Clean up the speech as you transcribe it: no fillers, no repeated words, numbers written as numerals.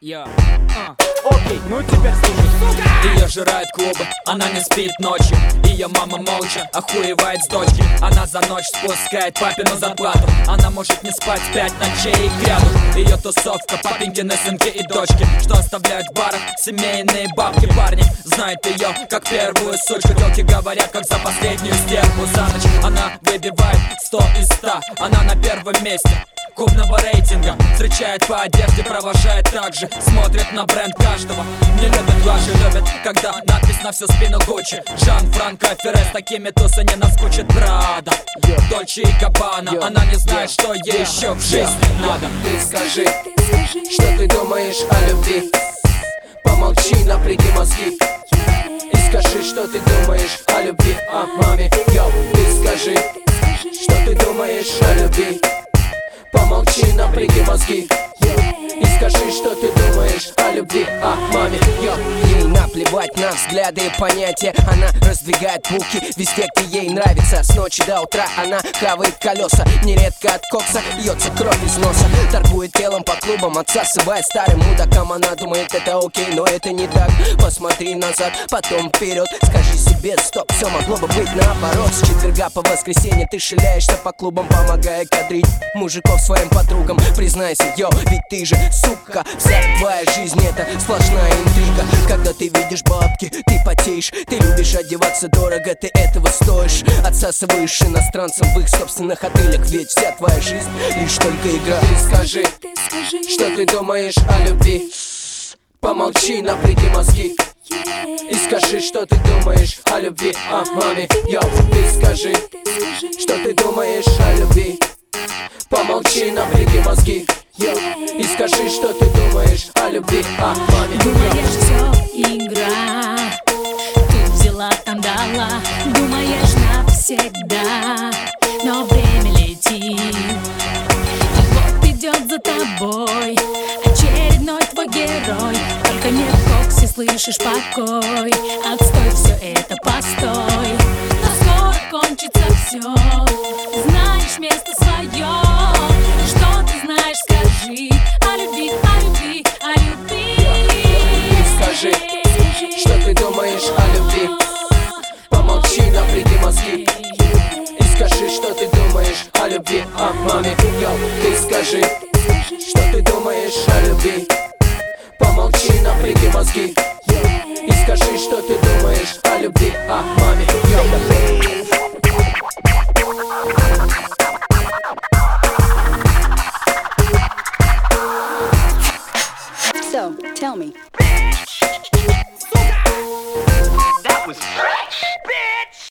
Окей, ну теперь слушай, сука! Ее жирают клубы, она не спит ночью. Ее мама молча охуевает с дочки. Она за ночь спускает папину зарплату. Она может не спать 5 ночей кряду. Ее тусовка, папенькины сынки и дочки, что оставляют в барах семейные бабки. Парни знают ее как первую сучку. Тёлки говорят, как за последнюю стерву. За ночь она выбивает 100 из 100. Она на первом месте клубного рейтинга. Встречает по одежде, провожает так же. Смотрит на бренд каждого. Не любят лажи, любят, когда надпись на всю спину Гуччи. Жан-Франко Ферре, с такими тусы не наскучит. Прада, Дольче и Габбана. Она не знает, что ей еще в жизни надо. Ты скажи, что ты думаешь о любви. Помолчи, напряги мозги и скажи, что ты думаешь о любви, о маме. Йоу, ты скажи, что ты думаешь о любви. Помолчи, напряги мозги и скажи, что ты думаешь о любви, о маме. Ей наплевать на взгляды и понятия. Она раздвигает булки везде, где ей нравится. С ночи до утра она хавает колеса. Нередко от кокса льется кровь из носа. Торгует телом по клубам, отсасывая старым мудакам. Она думает, это окей, но это не так. Посмотри назад, потом вперед. Скажи себе, стоп, все могло бы быть наоборот. С четверга по воскресенье ты шляешься по клубам, помогая кадрить мужиков своим подругам. Признайся, йо, ведь ты же сука. Вся твоя жизнь это сплошная интрига. Когда ты видишь бабки, ты потеешь. Ты любишь одеваться дорого, ты этого стоишь. Отсасываешь иностранцам в их собственных отелях. Ведь вся твоя жизнь лишь только игра. Ты скажи, что ты думаешь о любви. Помолчи, напряги мозги и скажи, что ты думаешь о любви, о маме. Йоу, ты скажи, что ты думаешь о любви. Помолчи, напряги мозги и скажи, что ты думаешь о любви, о маме. Думаешь, все игра, тут взяла, там дала. Думаешь навсегда, но время летит. И вот идет за тобой очередной твой герой. Только не в коксе слышишь покой. Отстой, все это постой. Но скоро кончится все. Знаешь место свое. Что ты знаешь, скажи о любви, о любви, о любви. Ты скажи, что ты думаешь о любви. Помолчи, напряги мозги и скажи, что ты думаешь о любви, о маме. Йоу, ты скажи, что ты думаешь о любви. Помолчи, напряги мозги и скажи, что ты думаешь о любви, о маме. So, tell me. That was fresh.